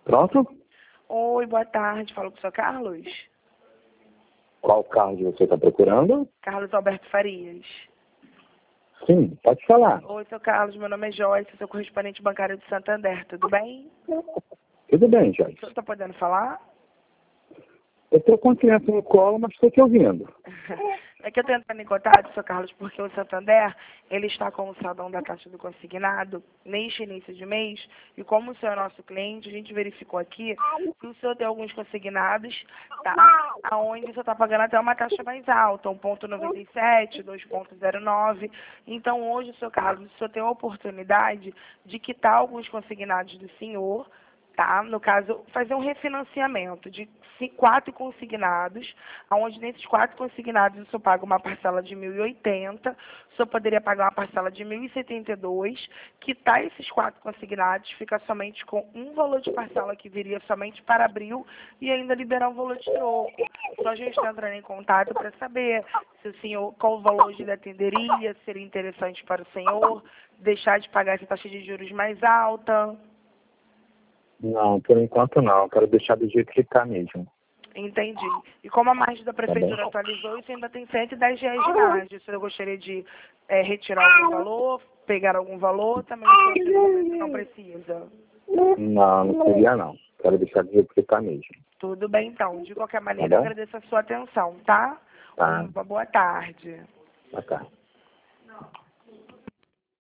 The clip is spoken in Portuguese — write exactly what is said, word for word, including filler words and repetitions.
Pronto? Oi, boa tarde. Falo com o senhor Carlos? Qual carro você está procurando? Carlos Alberto Farias. Sim, pode falar. Oi, seu Carlos. Meu nome é Joyce, sou correspondente bancário de Santander. Tudo bem? Tudo bem, Joyce. O senhor está podendo falar? Eu estou com a criança no colo, mas estou te ouvindo. É que eu estou entrando em contato, seu Carlos, porque o Santander, ele está com o saldão da taxa do consignado neste início de mês, e como o senhor é nosso cliente, a gente verificou aqui que o senhor tem alguns consignados, tá? Aonde o senhor está pagando até uma taxa mais alta, um ponto noventa e sete, dois ponto zero nove. Então, hoje, seu Carlos, o senhor tem a oportunidade de quitar alguns consignados do senhor, tá? No caso, fazer um refinanciamento de quatro consignados, onde nesses quatro consignados o senhor paga uma parcela de mil e oitenta, o senhor poderia pagar uma parcela de mil e setenta e dois, quitar esses quatro consignados, fica somente com um valor de parcela que viria somente para abril e ainda liberar um valor de troco. Só a gente está entrando em contato para saber se o senhor, qual o valor hoje ele atenderia, se seria interessante para o senhor deixar de pagar essa taxa de juros mais alta. Não, por enquanto não. Eu quero deixar do jeito que está mesmo. Entendi. E como a margem da prefeitura Tá atualizou, isso ainda tem cento e dez reais de margem. Se eu gostaria de é, retirar algum valor, pegar algum valor, também o não precisa. Não, não queria não. Quero deixar do jeito que está mesmo. Tudo bem, então. De qualquer Tá maneira, eu bom? agradeço a sua atenção, tá? Tá. Uma boa tarde. Tá, tá.